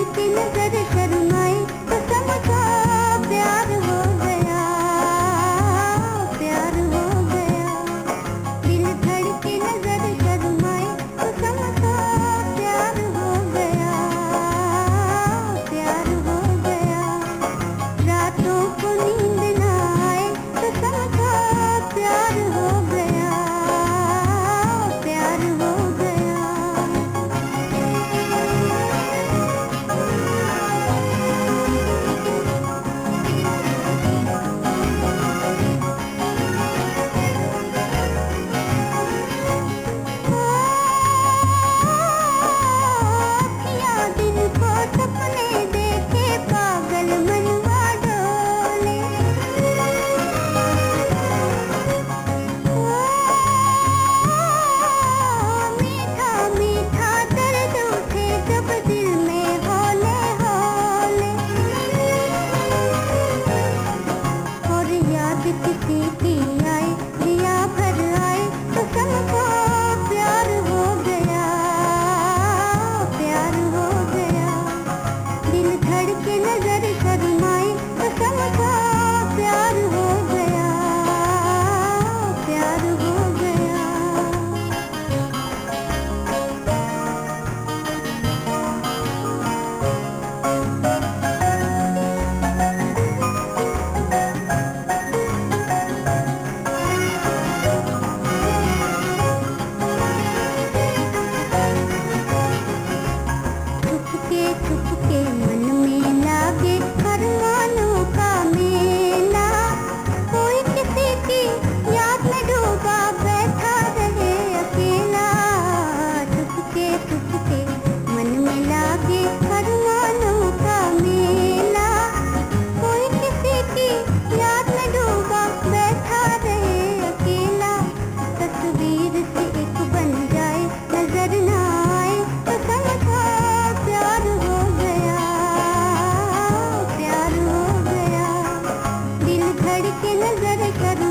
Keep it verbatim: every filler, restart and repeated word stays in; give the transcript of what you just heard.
धड़के नजर शर्माए तो समझो प्यार हो गया, प्यार हो गया। दिल धड़के नजर शर्माए तो समझो प्यार हो गया, प्यार हो गया। रातों को नींद ना आए तो समझो प्यार हो गया, प्यार हो गया। अखियाँ दिन को सपने देखे पागल मनवा डोले। मीठा मीठा दर्द उठे जब दिल में हौले हौले। और याद किसी की आए दिया भर आए तो समझो प्यार हो गया, प्यार हो गया। दिल धड़के नजर शर्माए तो समझो प्यार हो गया, प्यार हो गया। छुपके छुपके मन में लागे अरमानों का मेला। कोई किसी की याद में डूबा बैठा रहे अकेला। छुपके छुपके मन में लागे अरमानों का मेला। कोई किसी की याद में डूबा बैठा रहे अकेला। तस्वीर से एक बन जाए नजर ना आए तो समझो प्यार हो गया, प्यार हो गया। दिल धड़के नजर शर्माए